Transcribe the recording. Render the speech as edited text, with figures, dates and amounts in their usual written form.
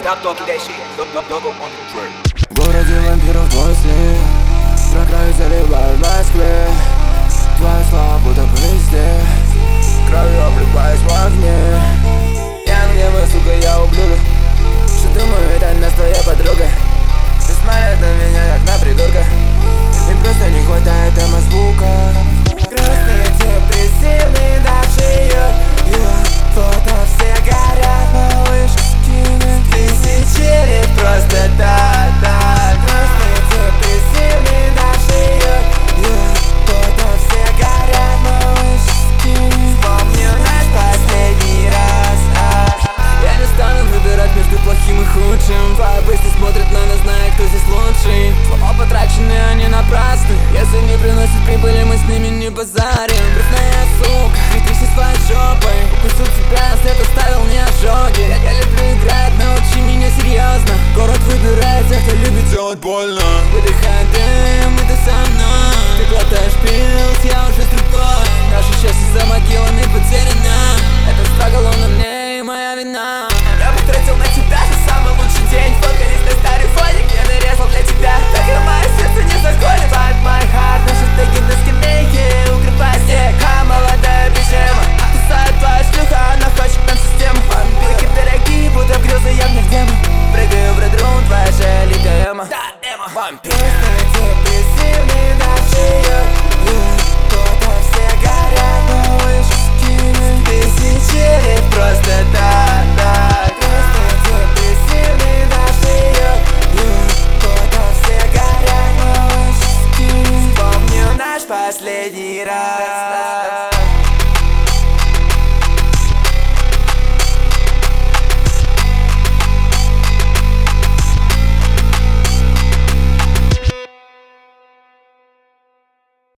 В городе вампиров твой след, про краю заливаю в Москве. Твои слова будто бы везде, кровью обливаюсь в огне. Я гневаю, сука, я ублюдок. Что думаю, это нас твоя подруга. Ты смотрят на меня, как на придурка. Им просто не хватает звука. Грустные, депрессивные, даже фото все горят, малыш, скины. Тысячи лет просто так. Грустные, депрессивные, даже фото все горят, малыш, скины. Помню наш последний раз. Я не стану выбирать между плохим и худшим. Твои мысли смотрят на нас, зная, кто здесь лучший. Слова потрачены, они напрасны. Если не приносят прибыли, мы с ними не базарим. Грустная сука, прикрыси своей жопой. Укусил тебя, след оставил мне ожоги. Я люблю играть, научи меня серьезно. Город выбирает тех, кто любит делать больно. Выдыхай дым, и ты со мной. Ты глотаешь пилс, я уже с другой. Наше счастье за могилами потеряно. Это страгл, он на мне и моя вина. Я потратил на тебя же самый лучший день. Фоткались на старый фоник, я нарезал для тебя. Так и мое сердце не заколет. Fight my heart, наши теги на скамейке. Укрепай снег, а молодая пижема. Кусает твоя шлюха, она хочет нам систему. Вампирки дорогие, будто грезы, я в них демон. Прыгаю в редрум, твоя же литая эмо. Да, эмо, вампир. Депрессивный, даже кто-то все горят, малыш, скины. Тысячи лет просто так. Депрессивный, даже кто-то все горят, малыш, скины. Помню наш последний раз.